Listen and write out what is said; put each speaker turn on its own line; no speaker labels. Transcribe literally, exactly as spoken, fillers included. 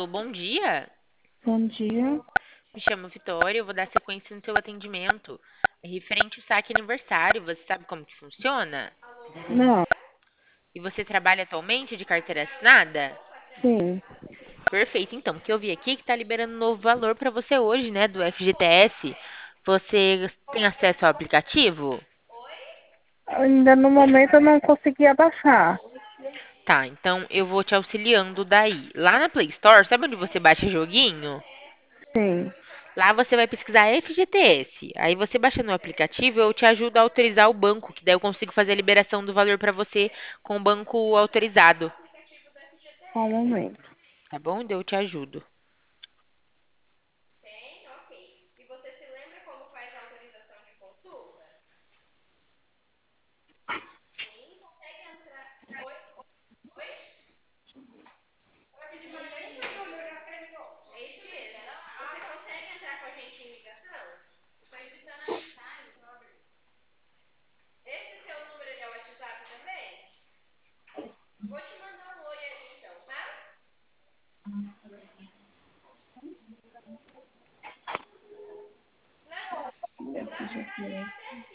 Alô, bom dia.
Bom dia.
Me chamo Vitória, eu vou dar sequência no seu atendimento. É referente ao saque aniversário, você sabe como que funciona?
Não,
E você trabalha atualmente de carteira assinada?
sim.
Perfeito, então, porque eu vi aqui que tá liberando um novo valor para você hoje, né, do F G T S. Você tem acesso ao aplicativo?
Ainda no momento eu não consegui abaixar.
Tá, então eu vou te auxiliando daí. Lá na Play Store, sabe onde você baixa joguinho?
Sim.
Lá você vai pesquisar F G T S. Aí você baixando o aplicativo, eu te ajudo a autorizar o banco, que daí eu consigo fazer a liberação do valor para você com o banco autorizado.
Só um momento.
Tá bom? Daí eu te ajudo.
F G T S.